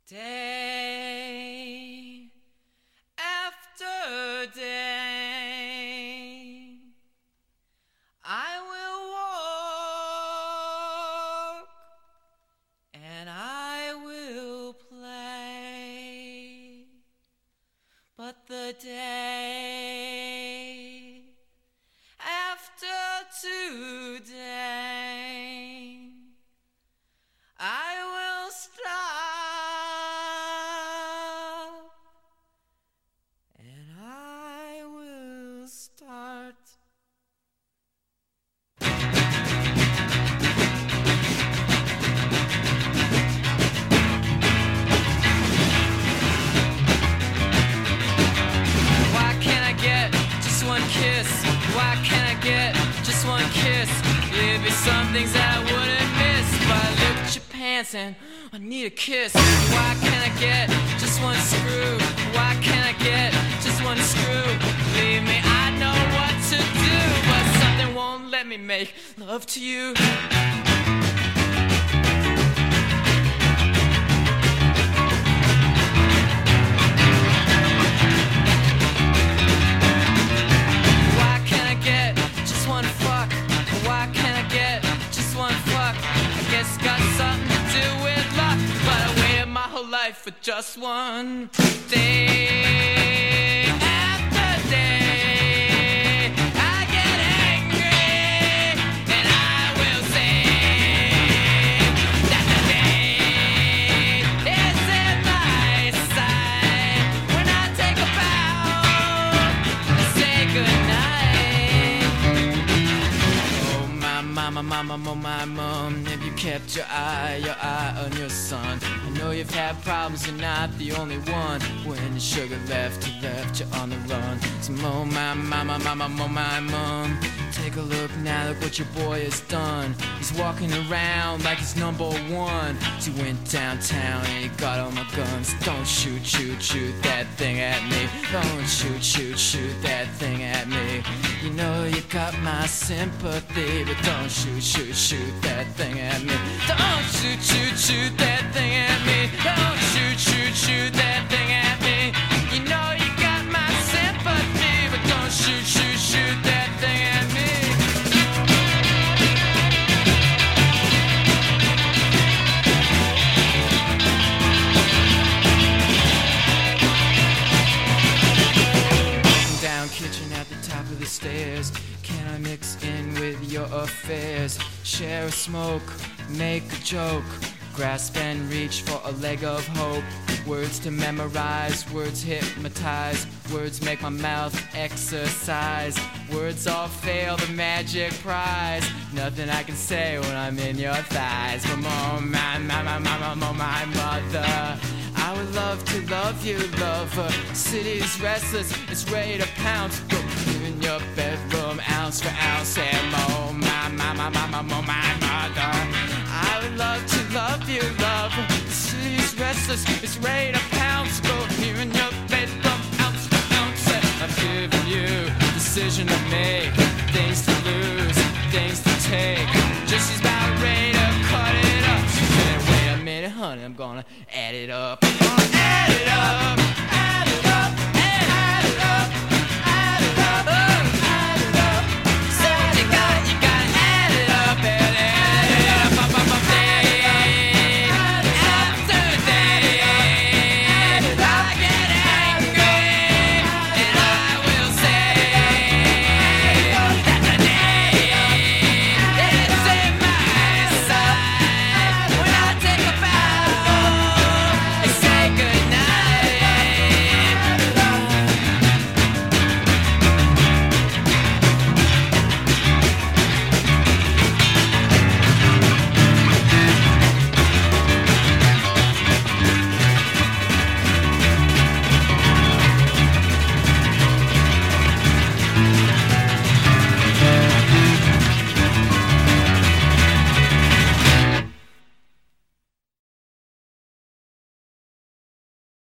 Day after day, I will walk and I will play, but the day after today, I will stop and I will start. Why can't I get just one kiss? Why can't I get just one kiss? There'd be some things that I wouldn't miss, but I look at your pants and I need a kiss. Why can't I get just one screw? Why can't I get just one screw? Believe me, I know what to do, but something won't let me make love to you. Why can't I get just one fuck? Why can't I get just one fuck? I guess it's got something to do with luck, but I waited my whole life for just one day after day. I get angry and I will sing that the day is in my sight. When I take a bow and say goodnight. Oh my mama, oh my mom, have you kept your eye on your son? I know you've had problems, you're not the only one. When your sugar left, you on the run. So oh my mama, oh my mom, take a look now, look what your boy has done. He's walking around like he's number one. So he went downtown and he got all my guns. Don't shoot that thing at me. Don't shoot that thing at me. You know you got my sympathy, but don't shoot that thing at me. Don't shoot that thing at me. Don't shoot that thing at me. You know you got my sympathy, but don't shoot that thing at me. Walking down kitchen at the top of the stairs. Can I mix in with your affairs? Share a smoke, make a joke, grasp and reach for a leg of hope. Words to memorize, words hypnotize, words make my mouth exercise. Words all fail the magic prize. Nothing I can say when I'm in your thighs. But oh my mother, I would love to love you, lover. City's restless, it's ready to pounce. Go in your bedroom, ounce for ounce. And oh my mother, I would love to love you, lover. City's restless, it's ready to pounce. Go here in your bedroom, ounce for ounce. I'm giving you decision to make, things to lose, things to take. Just she's about ready to cut it up. She said, wait a minute, honey, I'm gonna add it up. I'm gonna add it up.